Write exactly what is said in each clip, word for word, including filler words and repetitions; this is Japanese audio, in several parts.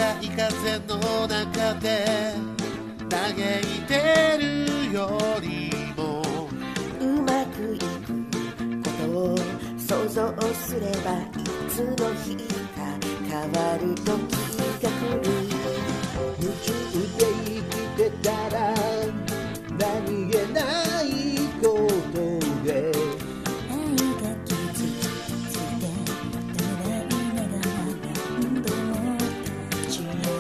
い風の中で嘆いてるよりもうまくいくことを想像すればいつの日か変わる時が来る。 夢中で生きてたら何気ないことで愛が傷ついてたらいながら何度も立ち上が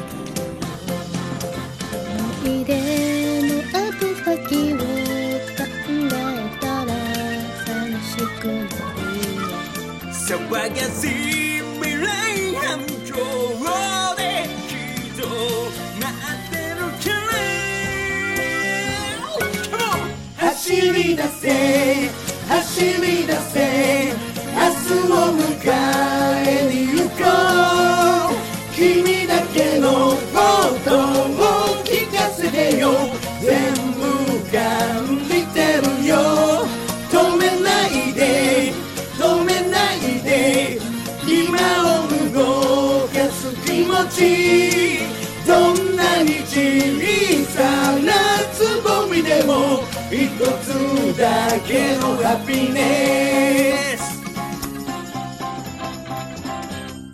る。思い出の後先を考えたら寂しくなる。 騒がしい未来繁盛できっと待ってるから走り出せ走り出せ明日を迎えに行こう。君だけのことを聞かせてよ。全部感じてるよ。止めないで止めないで今を動かす気持ち。どんなに小さなつぼみでも一つだけのハピネス。